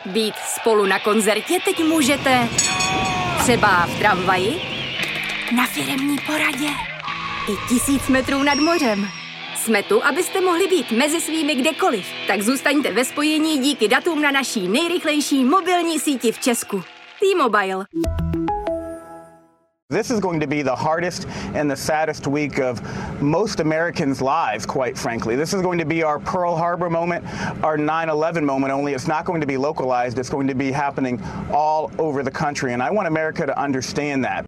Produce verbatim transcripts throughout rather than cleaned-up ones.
Být spolu na koncertě teď můžete třeba v tramvaji, na firemní poradě i tisíc metrů nad mořem. Jsme tu, abyste mohli být mezi svými kdekoliv, tak zůstaňte ve spojení díky datům na naší nejrychlejší mobilní síti v Česku. T-Mobile. This is going to be the hardest and the saddest week of most Americans' lives, quite frankly. This is going to be our Pearl Harbor moment, our nine eleven moment, only it's not going to be localized. It's going to be happening all over the country, and I want America to understand that.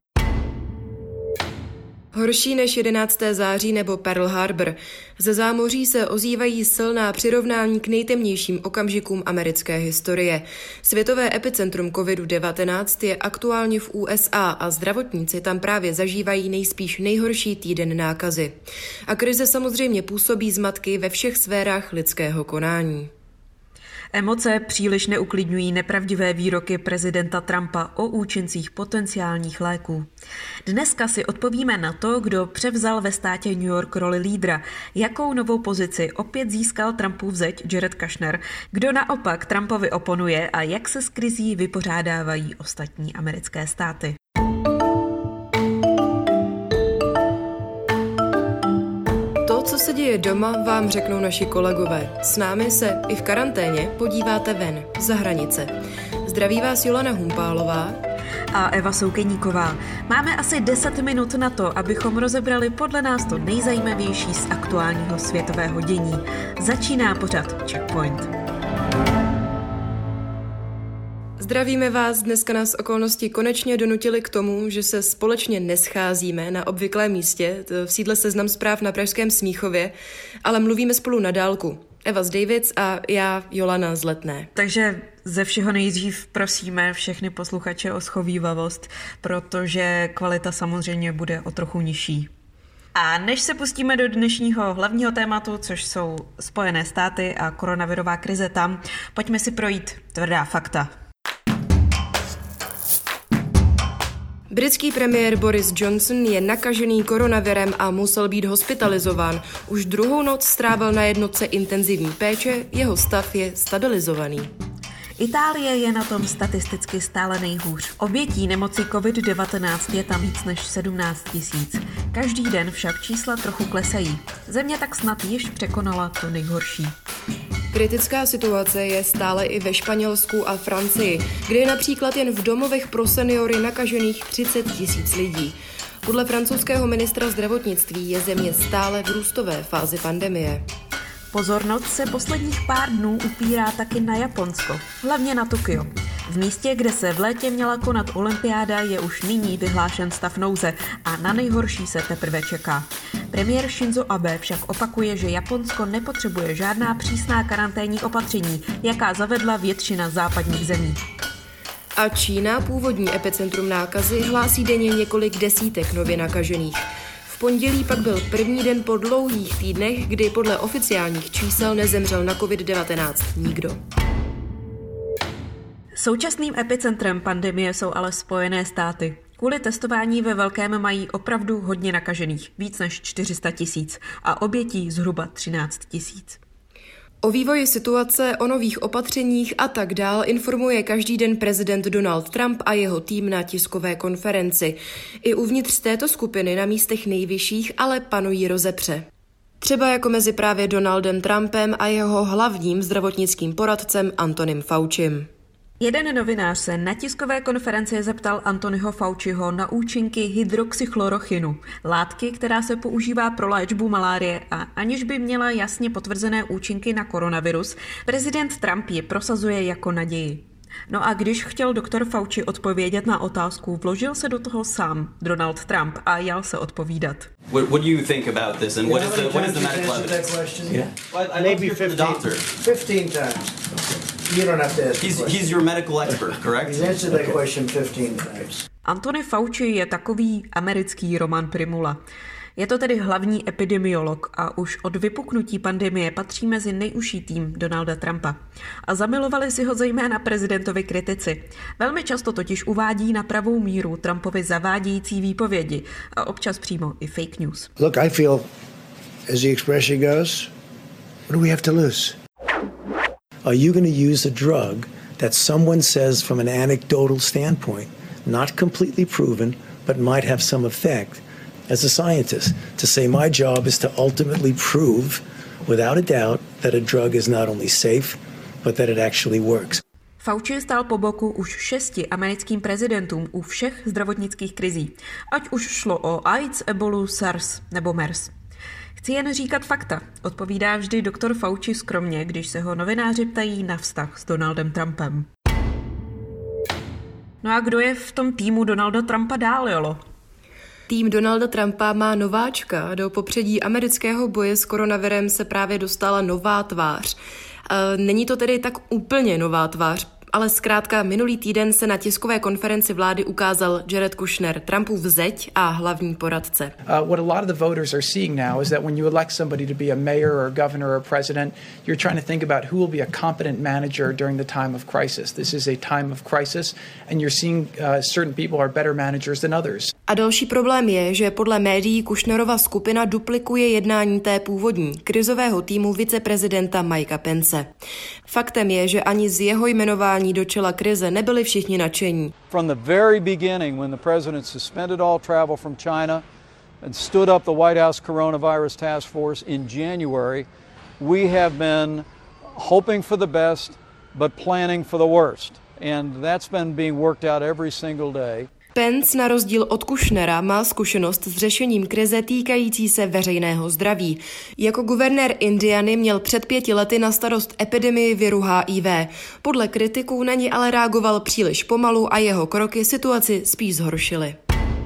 Horší než jedenáctého září nebo Pearl Harbor. Ze zámoří se ozývají silná přirovnání k nejtemnějším okamžikům americké historie. Světové epicentrum kovid devatenáct je aktuálně v U S A a zdravotníci tam právě zažívají nejspíš nejhorší týden nákazy. A krize samozřejmě působí zmatky ve všech sférách lidského konání. Emoce příliš neuklidňují nepravdivé výroky prezidenta Trumpa o účincích potenciálních léků. Dneska si odpovíme na to, kdo převzal ve státě New York roli lídra, jakou novou pozici opět získal Trumpův zeď Jared Kushner, kdo naopak Trumpovi oponuje a jak se s krizí vypořádávají ostatní americké státy. Co se děje doma, vám řeknou naši kolegové. S námi se i v karanténě podíváte ven, za hranice. Zdraví vás Jolana Humpálová a Eva Soukeníková. Máme asi deset minut na to, abychom rozebrali podle nás to nejzajímavější z aktuálního světového dění. Začíná pořad Checkpoint. Zdravíme vás, dneska nás okolnosti konečně donutily k tomu, že se společně nescházíme na obvyklém místě, v sídle Seznam zpráv na pražském Smíchově, ale mluvíme spolu na dálku. Eva z Davids a já, Jolana z Letné. Takže ze všeho nejdřív prosíme všechny posluchače o schovívavost, protože kvalita samozřejmě bude o trochu nižší. A než se pustíme do dnešního hlavního tématu, což jsou Spojené státy a koronavirová krize tam, pojďme si projít tvrdá fakta. Britský premiér Boris Johnson je nakažený koronavirem a musel být hospitalizován. Už druhou noc strávil na jednotce intenzivní péče, jeho stav je stabilizovaný. Itálie je na tom statisticky stále nejhůř. Obětí nemoci covid devatenáct je tam víc než sedmnáct tisíc. Každý den však čísla trochu klesají. Země tak snad již překonala to nejhorší. Kritická situace je stále i ve Španělsku a Francii, kde je například jen v domovech pro seniory nakažených třicet tisíc lidí. Podle francouzského ministra zdravotnictví je země stále v růstové fázi pandemie. Pozornost se posledních pár dnů upírá taky na Japonsko, hlavně na Tokio. V místě, kde se v létě měla konat olympiáda, je už nyní vyhlášen stav nouze a na nejhorší se teprve čeká. Premiér Shinzo Abe však opakuje, že Japonsko nepotřebuje žádná přísná karanténní opatření, jaká zavedla většina západních zemí. A Čína, původní epicentrum nákazy, hlásí denně několik desítek nově nakažených. V pondělí pak byl první den po dlouhých týdnech, kdy podle oficiálních čísel nezemřel na covid devatenáct nikdo. Současným epicentrem pandemie jsou ale Spojené státy. Kvůli testování ve velkém mají opravdu hodně nakažených, víc než čtyři sta tisíc a obětí zhruba třináct tisíc. O vývoji situace, o nových opatřeních a tak dál informuje každý den prezident Donald Trump a jeho tým na tiskové konferenci. I uvnitř této skupiny na místech nejvyšších ale panují rozepře. Třeba jako mezi právě Donaldem Trumpem a jeho hlavním zdravotnickým poradcem Antonym Faucim. Jeden novinář se na tiskové konferenci zeptal Anthonyho Fauciho na účinky hydroxychlorochinu, látky, která se používá pro léčbu malárie a aniž by měla jasně potvrzené účinky na koronavirus, prezident Trump ji prosazuje jako naději. No a když chtěl doktor Fauci odpovědět na otázku, vložil se do toho sám Donald Trump a jal se odpovídat. What, what do you think about this and what is the, what is the medical evidence? Yeah. Well, I Maybe love fifteen, the doctor. fifteen times. You don't have to ask He's, he's your medical expert, correct? He's answered that question fifteen times. Anthony Fauci je takový americký Roman Primula. Je to tedy hlavní epidemiolog a už od vypuknutí pandemie patří mezi nejužší tým Donalda Trumpa. A zamilovali si ho zejména prezidentovi kritici. Velmi často totiž uvádí na pravou míru Trumpovi zavádějící výpovědi a občas přímo i fake news. Look, I feel, as the expression goes, what do we have to lose? Are you going to use a drug that someone says from an anecdotal standpoint, not completely proven, but might have some effect, as a scientist, to say my job is to ultimately prove, without a doubt, that a drug is not only safe, but that it actually works. Fauci stál po boku už šesti americkým prezidentům u všech zdravotnických krizí, ať už šlo o AIDS, ebolu, SARS nebo MERS. Chci jen říkat fakta, odpovídá vždy doktor Fauci skromně, když se ho novináři ptají na vztah s Donaldem Trumpem. No a kdo je v tom týmu Donalda Trumpa dál, Jolo? Tým Donalda Trumpa má nováčka. Do popředí amerického boje s koronavirem se právě dostala nová tvář. Není to tedy tak úplně nová tvář, ale zkrátka minulý týden se na tiskové konferenci vlády ukázal Jared Kushner, Trumpův zeď a hlavní poradce. Uh, what a lot of the voters are seeing now is that when you elect somebody to be a mayor or a governor or a president, you're trying to think about who will be a competent manager during the time of crisis. This is a time of crisis and you're seeing uh, certain people are better managers than others. A další problém je, že podle médií Kushnerova skupina duplikuje jednání té původní krizového týmu viceprezidenta Mikea Pence. Faktem je, že ani z jeho jmenování do čela krize nebyli všichni nadšení. From the very beginning, when the president suspended all travel from China and stood up the White House Coronavirus Task Force in January, we have been hoping for the best, but planning for the worst. And that's been being worked out every single day. Pence na rozdíl od Kushnera má zkušenost s řešením krize týkající se veřejného zdraví. Jako guvernér Indiany měl před pěti lety na starost epidemii viru H I V. Podle kritiků na ní ale reagoval příliš pomalu a jeho kroky situaci spíš zhoršily.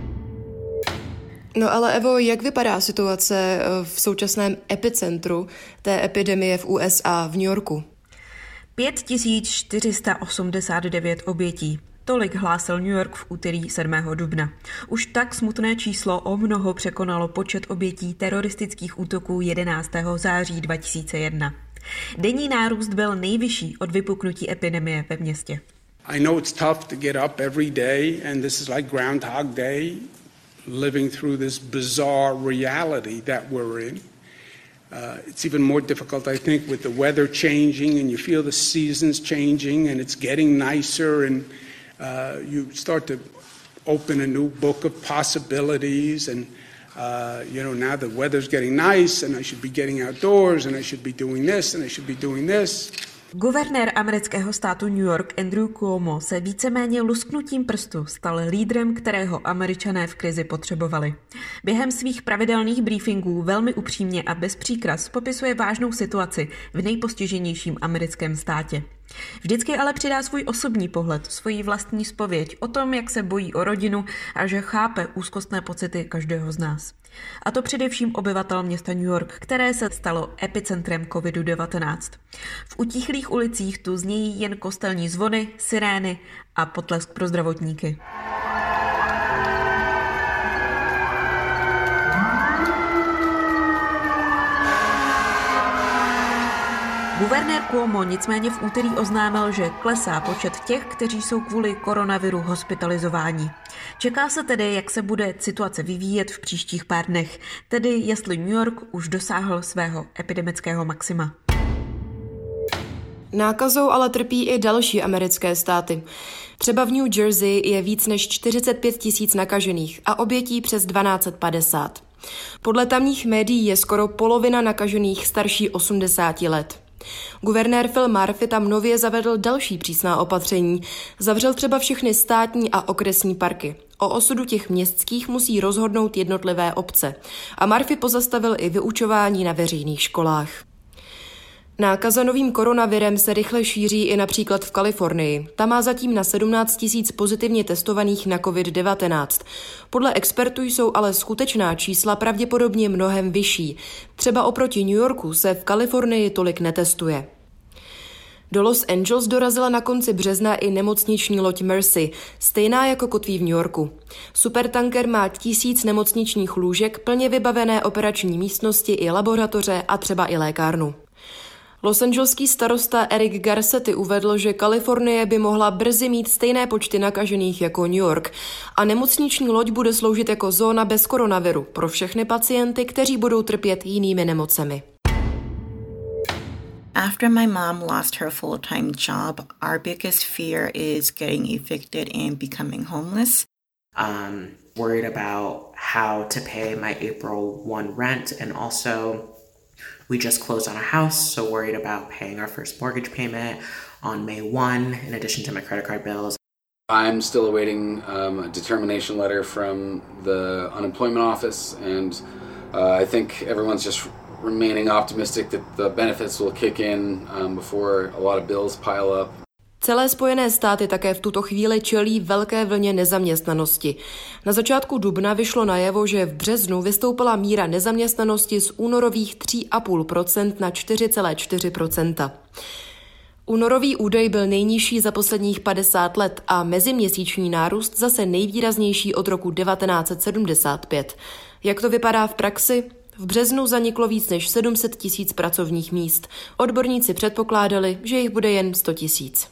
No ale Evo, jak vypadá situace v současném epicentru té epidemie v U S A v New Yorku? pět tisíc čtyři sta osmdesát devět obětí. Tolik hlásil New York v úterý sedmého dubna. Už tak smutné číslo o mnoho překonalo počet obětí teroristických útoků jedenáctého září dva tisíce jedna. Denní nárůst byl nejvyšší od vypuknutí epidemie ve městě. I know it's tough to get up every day and this is like Groundhog Day, living through this bizarre reality that we're in. Uh, it's even more difficult, I think, with the weather changing and you feel the seasons changing and it's getting nicer and Uh, you start to open a new book of possibilities and, uh, you know, now the weather's getting nice and I should be getting outdoors and I should be doing this and I should be doing this. Guvernér amerického státu New York Andrew Cuomo se víceméně lusknutím prstu stal lídrem, kterého Američané v krizi potřebovali. Během svých pravidelných briefingů velmi upřímně a bez příkras popisuje vážnou situaci v nejpostiženějším americkém státě. Vždycky ale přidá svůj osobní pohled, svoji vlastní zpověď o tom, jak se bojí o rodinu a že chápe úzkostné pocity každého z nás. A to především obyvatel města New York, které se stalo epicentrem kovidu devatenáct. V utichlých ulicích tu znějí jen kostelní zvony, sirény a potlesk pro zdravotníky. Guvernér Cuomo nicméně v úterý oznámil, že klesá počet těch, kteří jsou kvůli koronaviru hospitalizováni. Čeká se tedy, jak se bude situace vyvíjet v příštích pár dnech, tedy jestli New York už dosáhl svého epidemického maxima. Nákazou ale trpí i další americké státy. Třeba v New Jersey je víc než čtyřicet pět tisíc nakažených a obětí přes dvanáct set padesát. Podle tamních médií je skoro polovina nakažených starší osmdesáti let. Guvernér Phil Murphy tam nově zavedl další přísná opatření. Zavřel třeba všechny státní a okresní parky. O osudu těch městských musí rozhodnout jednotlivé obce. A Murphy pozastavil i vyučování na veřejných školách. Nákaza novým koronavirem se rychle šíří i například v Kalifornii. Ta má zatím na sedmnáct tisíc pozitivně testovaných na covid devatenáct. Podle expertů jsou ale skutečná čísla pravděpodobně mnohem vyšší. Třeba oproti New Yorku se v Kalifornii tolik netestuje. Do Los Angeles dorazila na konci března i nemocniční loď Mercy, stejná jako kotví v New Yorku. Supertanker má tisíc nemocničních lůžek, plně vybavené operační místnosti i laboratoře a třeba i lékárnu. Losangeleský starosta Eric Garcetti uvedl, že Kalifornie by mohla brzy mít stejné počty nakažených jako New York a nemocniční loď bude sloužit jako zóna bez koronaviru pro všechny pacienty, kteří budou trpět jinými nemocemi. After my mom lost her full-time job, our biggest fear is getting evicted and becoming homeless. Um, worried about how to pay my April first rent, and also we just closed on a house, so worried about paying our first mortgage payment on May first, in addition to my credit card bills. I'm still awaiting um, a determination letter from the unemployment office, and uh, I think everyone's just remaining optimistic that the benefits will kick in um, before a lot of bills pile up. Celé Spojené státy také v tuto chvíli čelí velké vlně nezaměstnanosti. Na začátku dubna vyšlo najevo, že v březnu vystoupila míra nezaměstnanosti z únorových tři celá pět procenta na čtyři celá čtyři procenta. Únorový údaj byl nejnižší za posledních padesát let a meziměsíční nárůst zase nejvýraznější od roku devatenáct set sedmdesát pět. Jak to vypadá v praxi? V březnu zaniklo víc než sedm set tisíc pracovních míst. Odborníci předpokládali, že jich bude jen sto tisíc.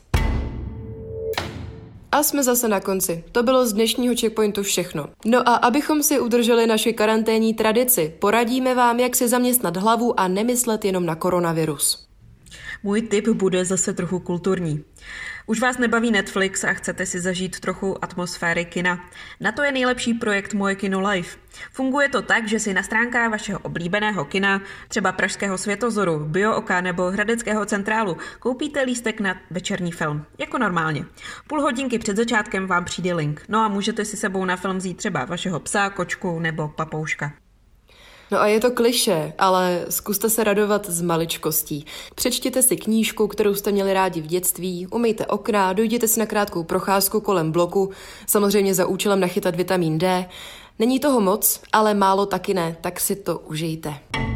A jsme zase na konci. To bylo z dnešního Checkpointu všechno. No a abychom si udrželi naši karanténní tradici, poradíme vám, jak si zaměstnat hlavu a nemyslet jenom na koronavirus. Můj tip bude zase trochu kulturní. Už vás nebaví Netflix a chcete si zažít trochu atmosféry kina? Na to je nejlepší projekt Moje kino live. Funguje to tak, že si na stránkách vašeho oblíbeného kina, třeba Pražského Světozoru, Bio-Oka nebo Hradeckého Centrálu, koupíte lístek na večerní film, jako normálně. Půl hodinky před začátkem vám přijde link, no a můžete si sebou na film vzít třeba vašeho psa, kočku nebo papouška. No a je to klišé, ale zkuste se radovat z maličkostí. Přečtěte si knížku, kterou jste měli rádi v dětství, umyjte okna, dojděte si na krátkou procházku kolem bloku, samozřejmě za účelem nachytat vitamin D. Není toho moc, ale málo taky ne, tak si to užijte.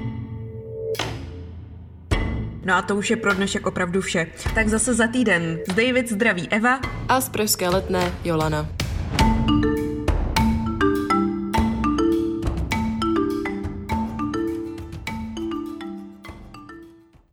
No a to už je pro dnešek opravdu vše. Tak zase za týden. Z David zdraví Eva a z pražské Letné Jolana.